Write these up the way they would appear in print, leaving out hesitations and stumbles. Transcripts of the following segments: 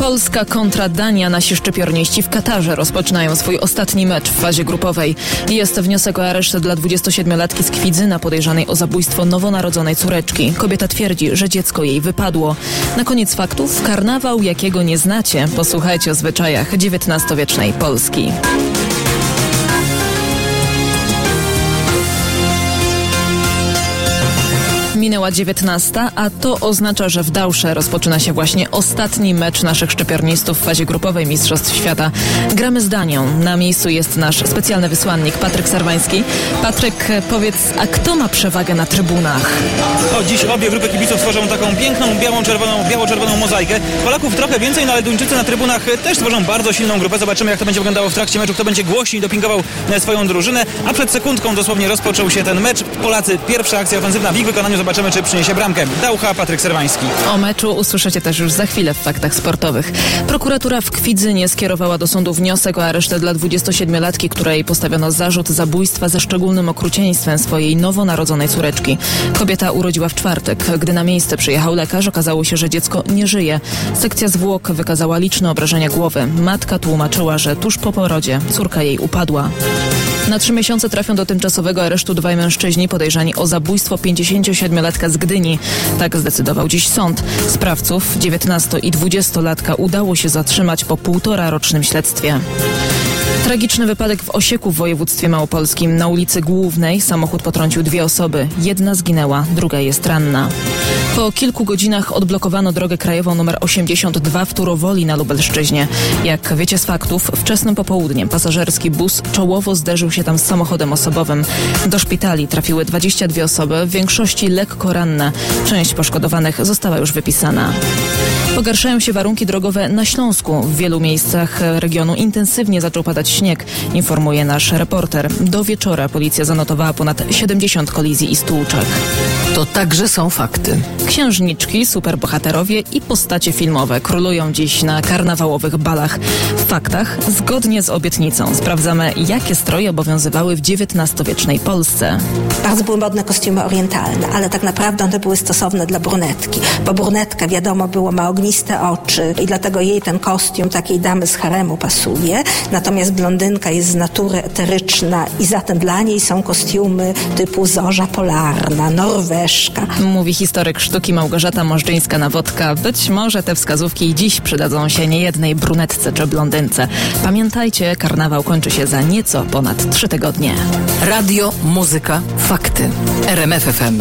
Polska kontra Dania. Nasi szczypiorniści w Katarze rozpoczynają swój ostatni mecz w fazie grupowej. Jest wniosek o areszt dla 27-latki z Kwidzyna podejrzanej o zabójstwo nowonarodzonej córeczki. Kobieta twierdzi, że dziecko jej wypadło. Na koniec faktów karnawał, jakiego nie znacie. Posłuchajcie o zwyczajach XIX-wiecznej Polski. Minęła 19, a to oznacza, że w Dałsze rozpoczyna się właśnie ostatni mecz naszych szczypiornistów w fazie grupowej Mistrzostw Świata. Gramy z Danią. Na miejscu jest nasz specjalny wysłannik Patryk Serwański. Patryk, powiedz, a kto ma przewagę na trybunach? Dziś obie grupy kibiców tworzą taką piękną, biało-czerwoną mozaikę. Polaków trochę więcej, no ale Duńczycy na trybunach też tworzą bardzo silną grupę. Zobaczymy, jak to będzie wyglądało w trakcie meczu, kto będzie głośniej dopingował swoją drużynę. A przed sekundką dosłownie rozpoczął się ten mecz. Polacy, pierwsza akcja ofensywna w ich wykonaniu. Zobaczymy, czy przyniesie bramkę. Daucha, Patryk Serwański. O meczu usłyszycie też już za chwilę w faktach sportowych. Prokuratura w Kwidzynie skierowała do sądu wniosek o areszt dla 27-latki, której postawiono zarzut zabójstwa ze szczególnym okrucieństwem swojej nowonarodzonej córeczki. Kobieta urodziła w czwartek. Gdy na miejsce przyjechał lekarz, okazało się, że dziecko nie żyje. Sekcja zwłok wykazała liczne obrażenia głowy. Matka tłumaczyła, że tuż po porodzie córka jej upadła. Na 3 miesiące trafią do tymczasowego aresztu 2 mężczyźni podejrzani o zabójstwo 57-latka z Gdyni. Tak zdecydował dziś sąd. Sprawców 19- i 20-latka udało się zatrzymać po 1,5-rocznym śledztwie. Tragiczny wypadek w Osieku w województwie małopolskim. Na ulicy Głównej samochód potrącił 2 osoby. Jedna zginęła, druga jest ranna. Po kilku godzinach odblokowano drogę krajową nr 82 w Turowoli na Lubelszczyźnie. Jak wiecie z faktów, wczesnym popołudniem pasażerski bus czołowo zderzył się tam z samochodem osobowym. Do szpitali trafiły 22 osoby, w większości lekko ranne. Część poszkodowanych została już wypisana. Pogarszają się warunki drogowe na Śląsku. W wielu miejscach regionu intensywnie zaczął padać śnieg, informuje nasz reporter. Do wieczora policja zanotowała ponad 70 kolizji i stłuczek. To także są fakty. Księżniczki, superbohaterowie i postacie filmowe królują dziś na karnawałowych balach. W faktach, zgodnie z obietnicą, sprawdzamy, jakie stroje obowiązywały w XIX-wiecznej Polsce. Bardzo były modne kostiumy orientalne, ale tak naprawdę one były stosowne dla brunetki, bo brunetka, wiadomo, ma ogniste oczy i dlatego jej ten kostium takiej damy z haremu pasuje. Natomiast blondynka jest z natury eteryczna i zatem dla niej są kostiumy typu zorza polarna, norweszka. Mówi historyk sztuki Małgorzata Możdżyńska-Nawodka. Być może te wskazówki dziś przydadzą się niejednej brunetce czy blondynce. Pamiętajcie, karnawał kończy się za nieco ponad 3 tygodnie. Radio, muzyka, fakty. RMF FM.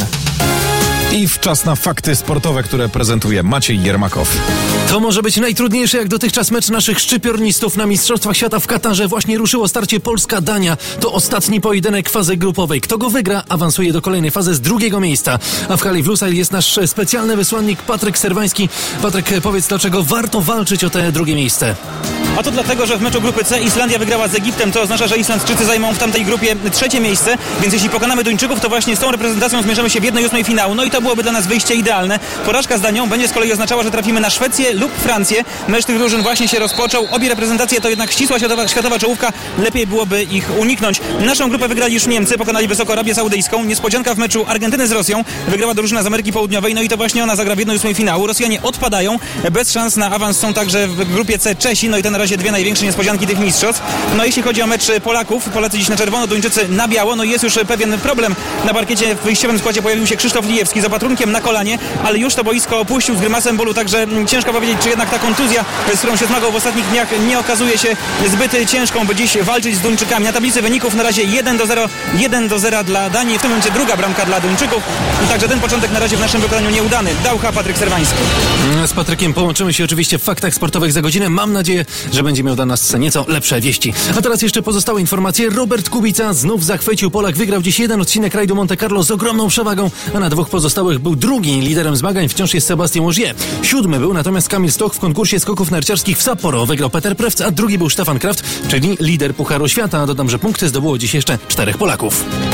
I czas na fakty sportowe, które prezentuje Maciej Jermakow. To może być najtrudniejszy jak dotychczas mecz naszych szczypiornistów na Mistrzostwach Świata w Katarze. Właśnie ruszyło starcie Polska-Dania. To ostatni pojedynek fazy grupowej. Kto go wygra, awansuje do kolejnej fazy z 2. miejsca. A w hali w Lusail jest nasz specjalny wysłannik Patryk Serwański. Patryk, powiedz, dlaczego warto walczyć o te 2. miejsce? A to dlatego, że w meczu grupy C Islandia wygrała z Egiptem. To oznacza, że Islandczycy zajmą w tamtej grupie 3. miejsce. Więc jeśli pokonamy Duńczyków, to właśnie z tą reprezentacją zmierzymy się w 1/8 finału. No i to byłoby dla nas wyjście idealne. Porażka z Danią będzie z kolei oznaczała, że trafimy na Szwecję lub Francję. Mecz tych drużyn właśnie się rozpoczął. Obie reprezentacje to jednak ścisła światowa czołówka. Lepiej byłoby ich uniknąć. Naszą grupę wygrali już Niemcy, pokonali wysoko Arabię Saudyjską. Niespodzianka w meczu Argentyny z Rosją. Wygrała drużyna z Ameryki Południowej. No i to właśnie ona zagra w 1/8 finału. Rosjanie odpadają. Bez szans na awans są także w grupie C Czesi. No i to na razie 2 największe niespodzianki tych mistrzostw. No jeśli chodzi o mecz Polaków, Polacy dziś na czerwono, Duńczycy na biało. No i jest już pewien problem. Na parkiecie w wyjściowym składzie pojawił się Krzysztof Lijewski z opatrunkiem na kolanie, ale już to boisko opuścił z grymasem bólu, także ciężko powiedzieć, czy jednak ta kontuzja, z którą się zmagał w ostatnich dniach, nie okazuje się zbyt ciężką, by dziś walczyć z Duńczykami. Na tablicy wyników na razie 1-0, 1-0 dla Danii, w tym momencie 2. bramka dla Duńczyków. I także ten początek na razie w naszym wykonaniu nieudany. Daucha, Patryk Serwański. Z Patrykiem połączymy się oczywiście w faktach sportowych za godzinę. Mam nadzieję, że będzie miał dla nas nieco lepsze wieści. A teraz jeszcze pozostałe informacje. Robert Kubica znów zachwycił. Polak wygrał dziś 1 odcinek rajdu Monte Carlo z ogromną przewagą, a na 2 pozostałych był drugi. Liderem zmagań wciąż jest Sebastian Ogier. 7 był natomiast Kamil Stoch w konkursie skoków narciarskich w Sapporo. Wygrał Peter Prewc, a drugi był Stefan Kraft, czyli lider Pucharu Świata. Dodam, że punkty zdobyło dziś jeszcze 4 Polaków.